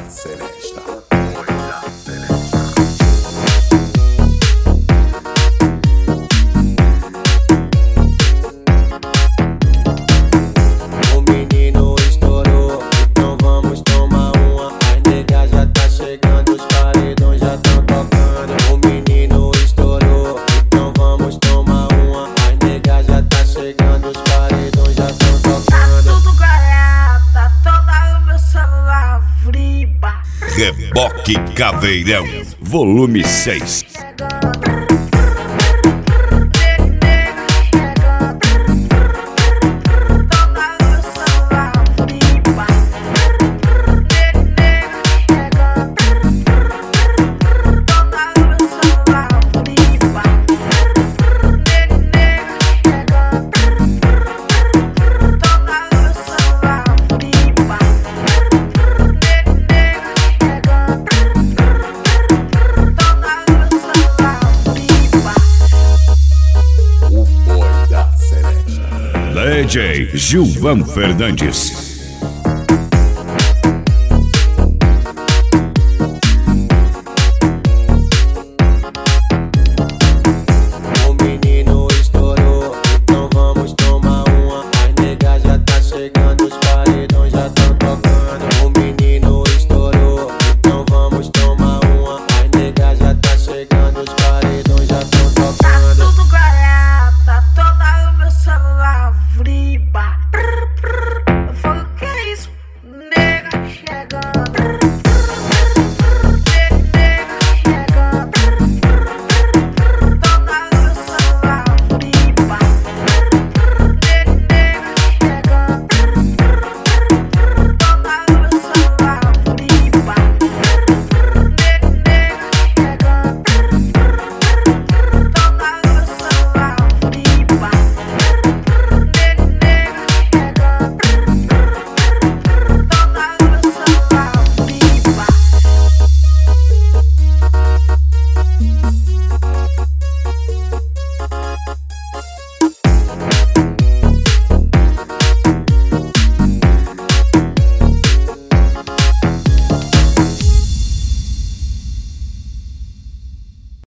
Celesta. O menino estourou, então vamos tomar uma. As negas já tá chegando, os paredões já tão tocando. O menino estourou, então vamos tomar uma. As negas já tá chegando, os paredões já tão tocando. Tá tudo garanta, toda o meu celular vriba. Reboque Caveirão, volume 6. DJ Gilvan Fernandes.